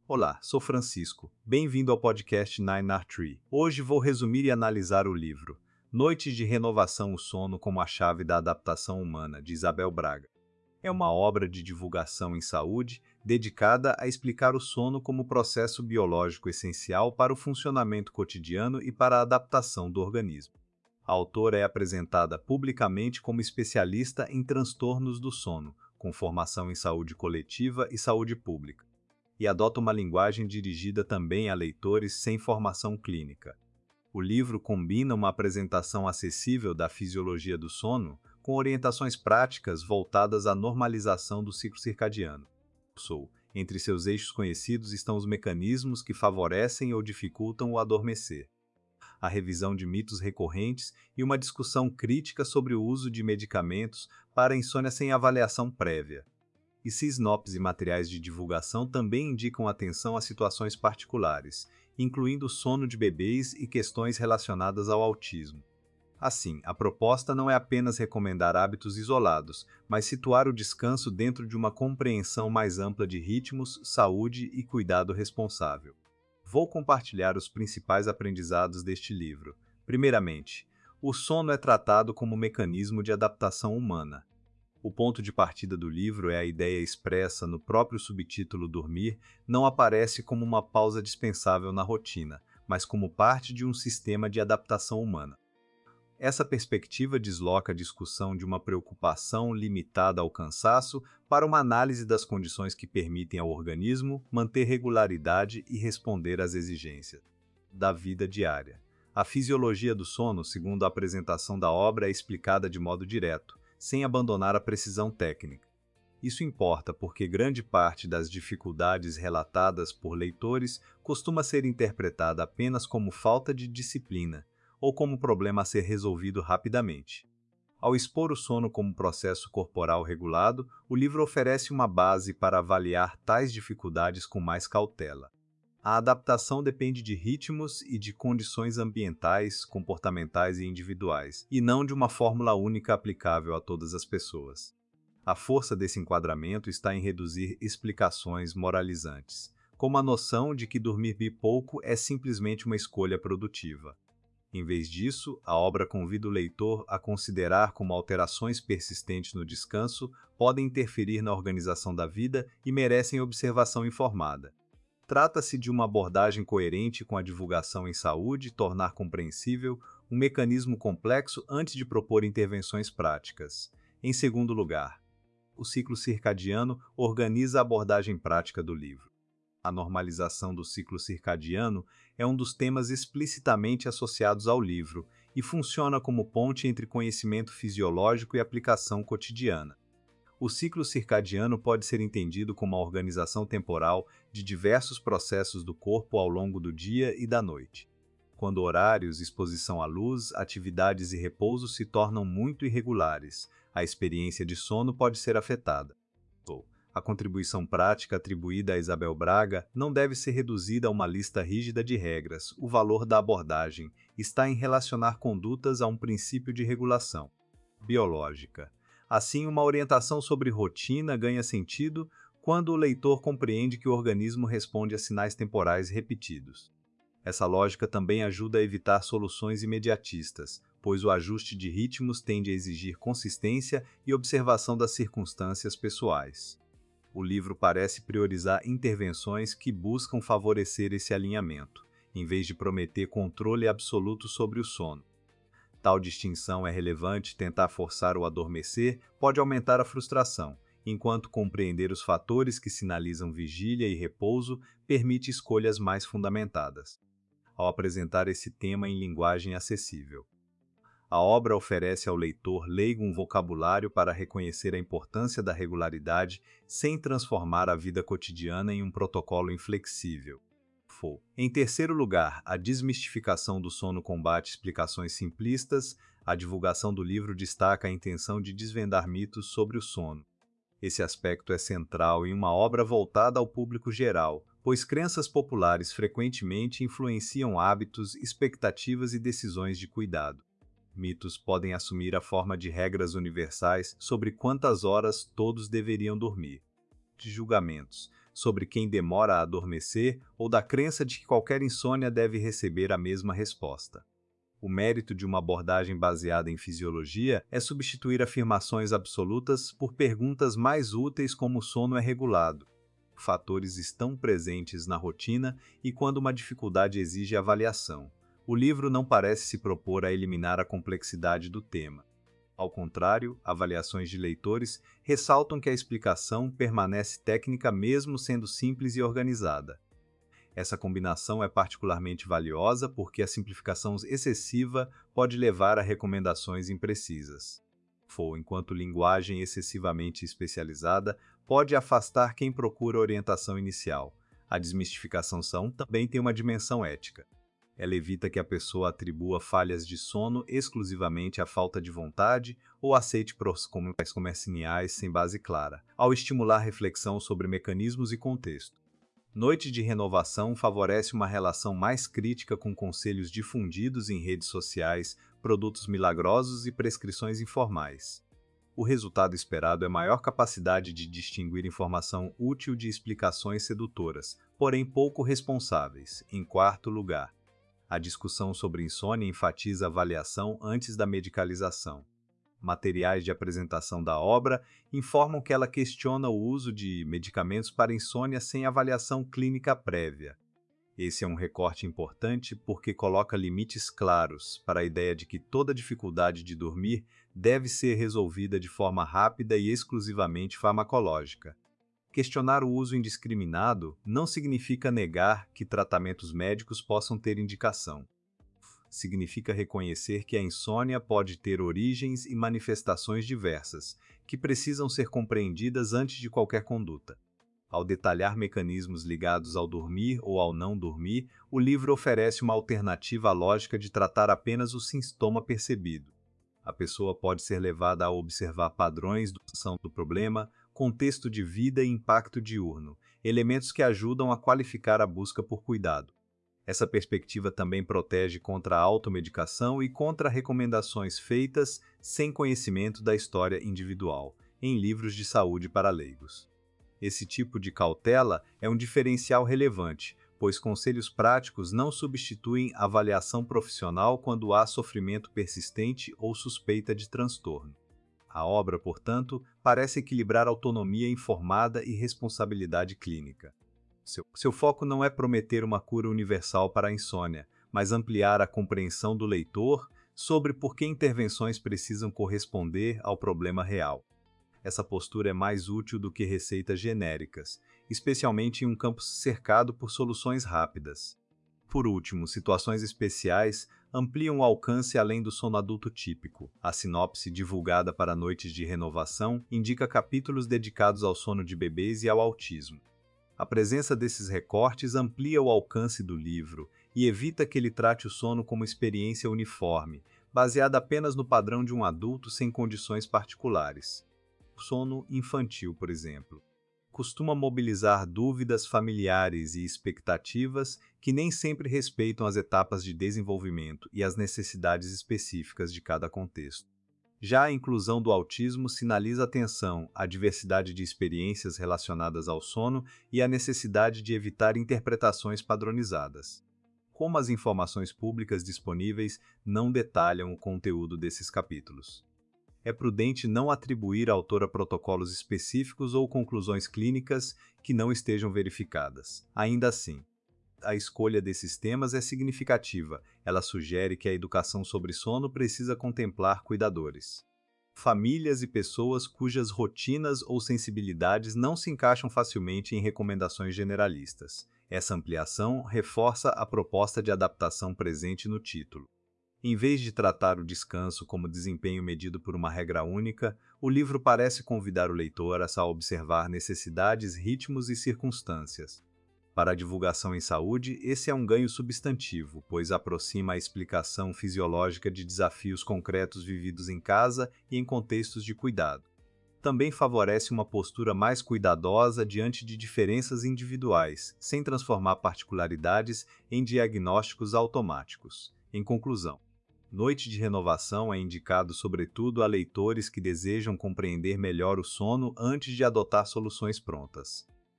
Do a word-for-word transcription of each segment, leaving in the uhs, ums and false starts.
Olá, sou Francisco. Bem-vindo ao podcast Nine R Tree. Hoje vou resumir e analisar o livro Noites de Renovação o Sono como a Chave da Adaptação Humana, de Isabel Braga. É uma obra de divulgação em saúde dedicada a explicar o sono como processo biológico essencial para o funcionamento cotidiano e para a adaptação do organismo. A autora é apresentada publicamente como especialista em transtornos do sono, com formação em saúde coletiva e saúde pública, e adota uma linguagem dirigida também a leitores sem formação clínica. O livro combina uma apresentação acessível da fisiologia do sono com orientações práticas voltadas à normalização do ciclo circadiano. Entre seus eixos conhecidos estão os mecanismos que favorecem ou dificultam o adormecer, a revisão de mitos recorrentes e uma discussão crítica sobre o uso de medicamentos para insônia sem avaliação prévia. E sinopses e materiais de divulgação também indicam atenção a situações particulares, incluindo o sono de bebês e questões relacionadas ao autismo. Assim, a proposta não é apenas recomendar hábitos isolados, mas situar o descanso dentro de uma compreensão mais ampla de ritmos, saúde e cuidado responsável. Vou compartilhar os principais aprendizados deste livro. Primeiramente, o sono é tratado como mecanismo de adaptação humana. O ponto de partida do livro é a ideia expressa no próprio subtítulo Dormir, não aparece como uma pausa dispensável na rotina, mas como parte de um sistema de adaptação humana. Essa perspectiva desloca a discussão de uma preocupação limitada ao cansaço para uma análise das condições que permitem ao organismo manter regularidade e responder às exigências da vida diária. A fisiologia do sono, segundo a apresentação da obra, é explicada de modo direto, sem abandonar a precisão técnica. Isso importa porque grande parte das dificuldades relatadas por leitores costuma ser interpretada apenas como falta de disciplina ou como problema a ser resolvido rapidamente. Ao expor o sono como processo corporal regulado, o livro oferece uma base para avaliar tais dificuldades com mais cautela. A adaptação depende de ritmos e de condições ambientais, comportamentais e individuais, e não de uma fórmula única aplicável a todas as pessoas. A força desse enquadramento está em reduzir explicações moralizantes, como a noção de que dormir pouco é simplesmente uma escolha produtiva. Em vez disso, a obra convida o leitor a considerar como alterações persistentes no descanso podem interferir na organização da vida e merecem observação informada. Trata-se de uma abordagem coerente com a divulgação em saúde, tornar compreensível um mecanismo complexo antes de propor intervenções práticas. Em segundo lugar, o ciclo circadiano organiza a abordagem prática do livro. A normalização do ciclo circadiano é um dos temas explicitamente associados ao livro e funciona como ponte entre conhecimento fisiológico e aplicação cotidiana. O ciclo circadiano pode ser entendido como a organização temporal de diversos processos do corpo ao longo do dia e da noite. Quando horários, exposição à luz, atividades e repouso se tornam muito irregulares, a experiência de sono pode ser afetada. A contribuição prática atribuída a Isabel Braga não deve ser reduzida a uma lista rígida de regras. O valor da abordagem está em relacionar condutas a um princípio de regulação biológica. Assim, uma orientação sobre rotina ganha sentido quando o leitor compreende que o organismo responde a sinais temporais repetidos. Essa lógica também ajuda a evitar soluções imediatistas, pois o ajuste de ritmos tende a exigir consistência e observação das circunstâncias pessoais. O livro parece priorizar intervenções que buscam favorecer esse alinhamento, em vez de prometer controle absoluto sobre o sono. Tal distinção é relevante. Tentar forçar o adormecer pode aumentar a frustração, enquanto compreender os fatores que sinalizam vigília e repouso permite escolhas mais fundamentadas. Ao apresentar esse tema em linguagem acessível, a obra oferece ao leitor leigo um vocabulário para reconhecer a importância da regularidade sem transformar a vida cotidiana em um protocolo inflexível. Em terceiro lugar, a desmistificação do sono combate explicações simplistas. A divulgação do livro destaca a intenção de desvendar mitos sobre o sono. Esse aspecto é central em uma obra voltada ao público geral, pois crenças populares frequentemente influenciam hábitos, expectativas e decisões de cuidado. Mitos podem assumir a forma de regras universais sobre quantas horas todos deveriam dormir. De julgamentos sobre quem demora a adormecer ou da crença de que qualquer insônia deve receber a mesma resposta. O mérito de uma abordagem baseada em fisiologia é substituir afirmações absolutas por perguntas mais úteis como o sono é regulado. Fatores estão presentes na rotina e quando uma dificuldade exige avaliação. O livro não parece se propor a eliminar a complexidade do tema. Ao contrário, avaliações de leitores ressaltam que a explicação permanece técnica mesmo sendo simples e organizada. Essa combinação é particularmente valiosa porque a simplificação excessiva pode levar a recomendações imprecisas. For, enquanto linguagem excessivamente especializada pode afastar quem procura orientação inicial. A desmistificação também tem uma dimensão ética. Ela evita que a pessoa atribua falhas de sono exclusivamente à falta de vontade ou aceite processos comerciais sem base clara, ao estimular reflexão sobre mecanismos e contexto. Noite de Renovação favorece uma relação mais crítica com conselhos difundidos em redes sociais, produtos milagrosos e prescrições informais. O resultado esperado é maior capacidade de distinguir informação útil de explicações sedutoras, porém pouco responsáveis. Em quarto lugar, a discussão sobre insônia enfatiza a avaliação antes da medicalização. Materiais de apresentação da obra informam que ela questiona o uso de medicamentos para insônia sem avaliação clínica prévia. Esse é um recorte importante porque coloca limites claros para a ideia de que toda dificuldade de dormir deve ser resolvida de forma rápida e exclusivamente farmacológica. Questionar o uso indiscriminado não significa negar que tratamentos médicos possam ter indicação. Significa reconhecer que a insônia pode ter origens e manifestações diversas, que precisam ser compreendidas antes de qualquer conduta. Ao detalhar mecanismos ligados ao dormir ou ao não dormir, o livro oferece uma alternativa à lógica de tratar apenas o sintoma percebido. A pessoa pode ser levada a observar padrões do problema, contexto de vida e impacto diurno, elementos que ajudam a qualificar a busca por cuidado. Essa perspectiva também protege contra a automedicação e contra recomendações feitas sem conhecimento da história individual, em livros de saúde para leigos. Esse tipo de cautela é um diferencial relevante, pois conselhos práticos não substituem avaliação profissional quando há sofrimento persistente ou suspeita de transtorno. A obra, portanto, parece equilibrar autonomia informada e responsabilidade clínica. Seu, seu foco não é prometer uma cura universal para a insônia, mas ampliar a compreensão do leitor sobre por que intervenções precisam corresponder ao problema real. Essa postura é mais útil do que receitas genéricas, especialmente em um campo cercado por soluções rápidas. Por último, situações especiais ampliam o alcance além do sono adulto típico. A sinopse divulgada para Noites de Renovação indica capítulos dedicados ao sono de bebês e ao autismo. A presença desses recortes amplia o alcance do livro e evita que ele trate o sono como experiência uniforme, baseada apenas no padrão de um adulto sem condições particulares. O sono infantil, por exemplo, costuma mobilizar dúvidas familiares e expectativas que nem sempre respeitam as etapas de desenvolvimento e as necessidades específicas de cada contexto. Já a inclusão do autismo sinaliza atenção à diversidade de experiências relacionadas ao sono e à necessidade de evitar interpretações padronizadas. Como as informações públicas disponíveis não detalham o conteúdo desses capítulos. É prudente não atribuir à autora protocolos específicos ou conclusões clínicas que não estejam verificadas. Ainda assim, a escolha desses temas é significativa. Ela sugere que a educação sobre sono precisa contemplar cuidadores. Famílias e pessoas cujas rotinas ou sensibilidades não se encaixam facilmente em recomendações generalistas. Essa ampliação reforça a proposta de adaptação presente no título. Em vez de tratar o descanso como desempenho medido por uma regra única, o livro parece convidar o leitor a observar necessidades, ritmos e circunstâncias. Para a divulgação em saúde, esse é um ganho substantivo, pois aproxima a explicação fisiológica de desafios concretos vividos em casa e em contextos de cuidado. Também favorece uma postura mais cuidadosa diante de diferenças individuais, sem transformar particularidades em diagnósticos automáticos. Em conclusão, Noite de Renovação é indicado sobretudo a leitores que desejam compreender melhor o sono antes de adotar soluções prontas.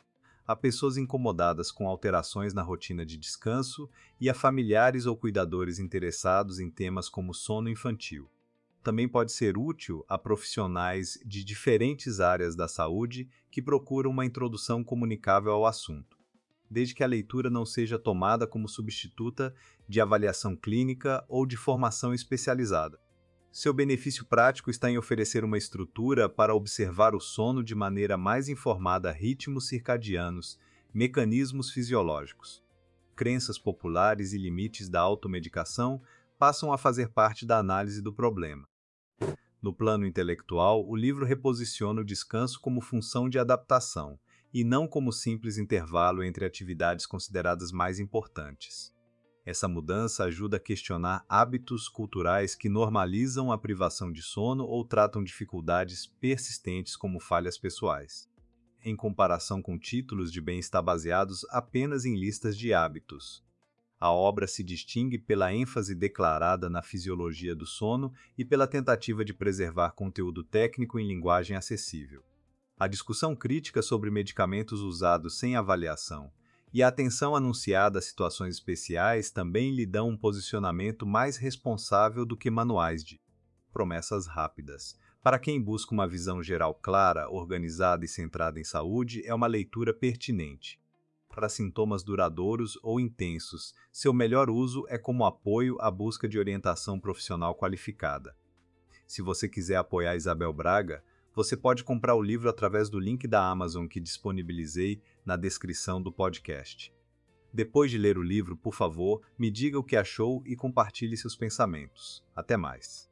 a pessoas incomodadas com alterações na rotina de descanso e a familiares ou cuidadores interessados em temas como sono infantil. Também pode ser útil a profissionais de diferentes áreas da saúde que procuram uma introdução comunicável ao assunto, desde que a leitura não seja tomada como substituta de avaliação clínica ou de formação especializada. Seu benefício prático está em oferecer uma estrutura para observar o sono de maneira mais informada a ritmos circadianos, mecanismos fisiológicos. Crenças populares e limites da automedicação passam a fazer parte da análise do problema. No plano intelectual, o livro reposiciona o descanso como função de adaptação, e não como simples intervalo entre atividades consideradas mais importantes. Essa mudança ajuda a questionar hábitos culturais que normalizam a privação de sono ou tratam dificuldades persistentes como falhas pessoais, em comparação com títulos de bem-estar baseados apenas em listas de hábitos. A obra se distingue pela ênfase declarada na fisiologia do sono e pela tentativa de preservar conteúdo técnico em linguagem acessível. A discussão crítica sobre medicamentos usados sem avaliação e a atenção anunciada a situações especiais também lhe dão um posicionamento mais responsável do que manuais de promessas rápidas. Para quem busca uma visão geral clara, organizada e centrada em saúde, é uma leitura pertinente. Para sintomas duradouros ou intensos, seu melhor uso é como apoio à busca de orientação profissional qualificada. Se você quiser apoiar Isabel Braga, você pode comprar o livro através do link da Amazon que disponibilizei na descrição do podcast. Depois de ler o livro, por favor, me diga o que achou e compartilhe seus pensamentos. Até mais!